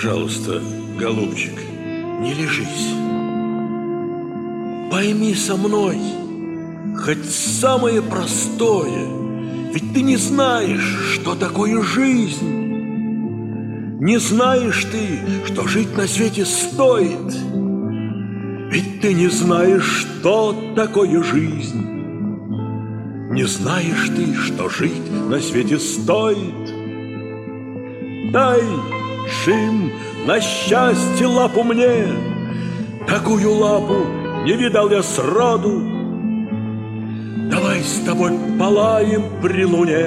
Пожалуйста, голубчик, не лежись. Пойми со мной хоть самое простое, ведь ты не знаешь, что такое жизнь. Не знаешь ты, что жить на свете стоит, ведь ты не знаешь, что такое жизнь. Не знаешь ты, что жить на свете стоит. Дай, Джим, на счастье лапу мне, такую лапу не видал я сроду. Давай с тобой полаем при луне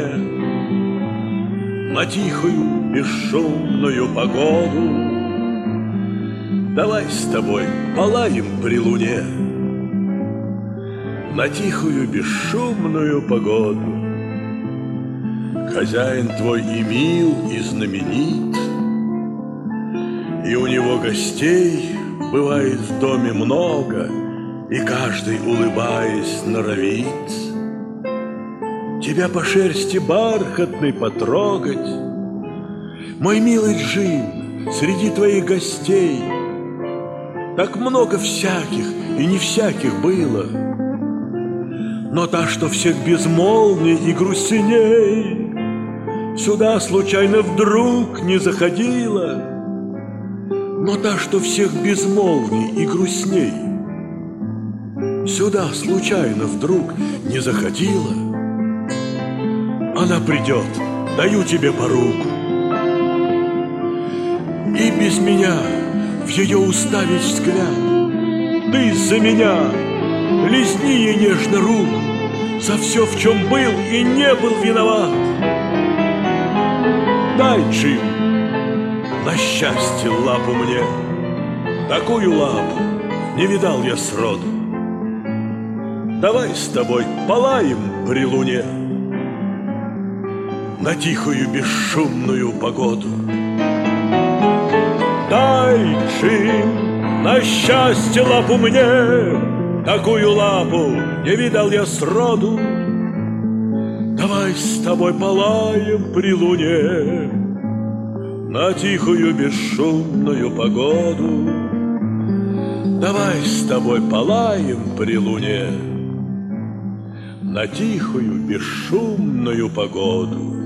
на тихую бесшумную погоду. Давай с тобой полаем при луне на тихую бесшумную погоду. Хозяин твой и мил, и знаменит, и у него гостей бывает в доме много, и каждый, улыбаясь, норовит тебя по шерсти бархатной потрогать. Мой милый Джим, среди твоих гостей так много всяких и не всяких было, но та, что всех безмолвней и грустней, сюда случайно вдруг не заходила. Но та, что всех безмолвней и грустней, сюда случайно вдруг не заходила. Она придет, даю тебе поруку, и без меня в ее уставить взгляд. Ты за меня лизни ей нежно руку за все, в чем был и не был виноват. Дай, Джим, на счастье лапу мне, такую лапу не видал я сроду. Давай с тобой полаем при луне на тихую бесшумную погоду. Дай, Джим, на счастье лапу мне, такую лапу не видал я сроду. Давай с тобой полаем при луне на тихую бесшумную погоду. Давай с тобой полаем при луне на тихую бесшумную погоду.